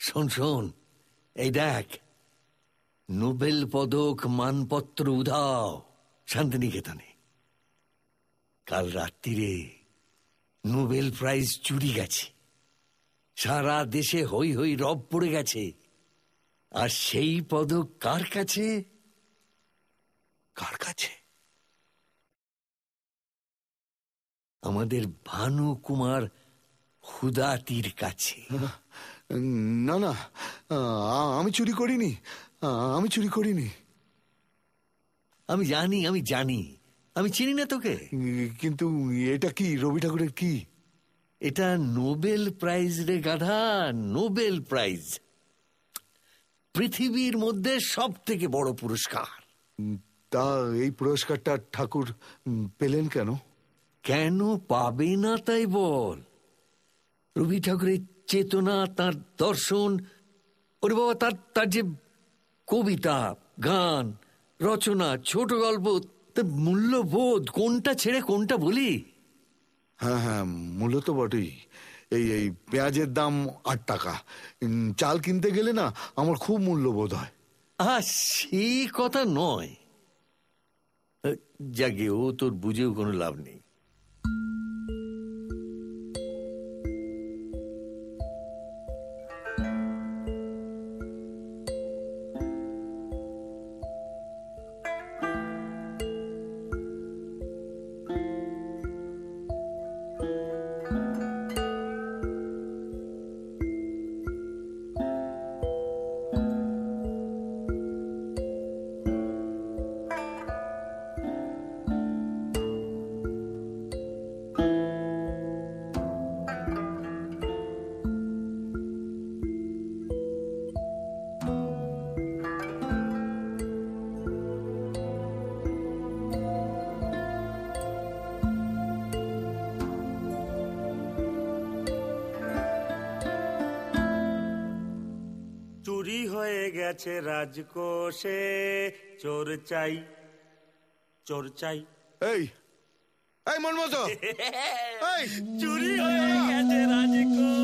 শোন শোন, এই দেখ, নোবেল পদক মানপত্র উধাও শান্তিনিকেতনে। কাল রাত্রিরে নোবেল প্রাইজ চুরি গেছে, সারা দেশে হই হই রব পড়ে গেছে। আর সেই পদক কার কাছে? কার কাছে? আমাদের ভানু কুমার হুদাতির কাছে। না না, আমি চুরি করিনি, আমি চুরি করিনি। আমি জানি, আমি জানি, আমি চিনি না তোকে। কিন্তু এটা কি রবি ঠাকুরের কি? এটা নোবেল প্রাইজ রে গাধা, নোবেল প্রাইজ। পৃথিবীর মধ্যে সব থেকে বড় পুরস্কার। তা এই পুরস্কারটা ঠাকুর পেলেন কেন? কেন পাবে না তাই বল। রবি ঠাকুরের চেতনা, তার দর্শন, ওরে বাবা, তার যে কবিতা, গান, রচনা, ছোট গল্প, তার মূল্যবোধ, কোনটা ছেড়ে কোনটা বলি? হ্যাঁ হ্যাঁ, মূল্য তো বটেই। এই এই পেঁয়াজের দাম 8 টাকা, চাল কিনতে গেলে না আমার খুব মূল্যবোধ হয়। সেই কথা নয়। যাকে, ও তোর বুঝেও কোনো লাভ নেই। চুরি হয়ে গেছে রাজকোষে, চোর চাই, চোর চাই। এই মনমতো, চুরি হয়ে গেছে রাজকোষে।